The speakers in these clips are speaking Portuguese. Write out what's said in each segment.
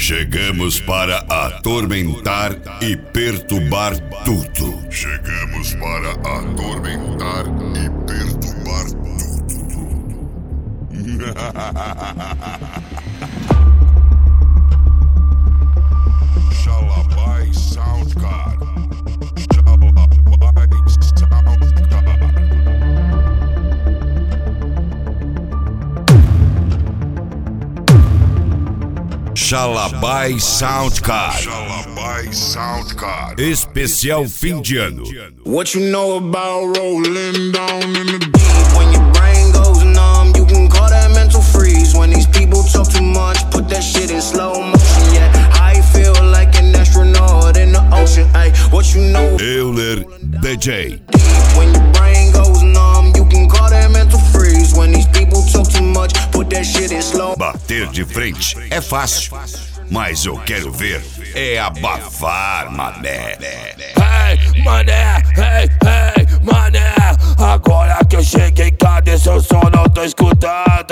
Chegamos para atormentar e perturbar tudo. Chegamos para atormentar e perturbar tudo. Shalabai Soundcard. Shalabai Soundcard. Shalabai Soundcard. Especial fim de ano. What you know about rolling down in the deep? When your brain goes numb, you can call that mental freeze. When these people talk too much, put that shit in slow motion. Yeah, I feel like an astronaut in the ocean. Ay, what you know? Euler DJ. When your brain goes numb, you can call that mental freeze. When these people talk too much, put that shit in slow. Bater de frente é fácil, mas eu quero ver é abafar, mané. Hey, mané, hey, mané. Agora que eu cheguei, cadê seu som? Não tô escutando.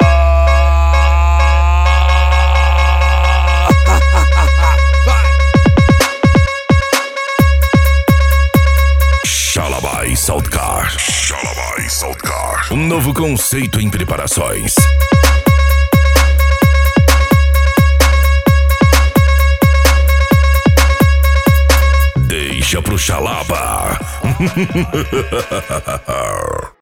Shalabai Soundcard. Shalabai Soundcard. Um novo conceito em preparações. Deixa pro Xalaba.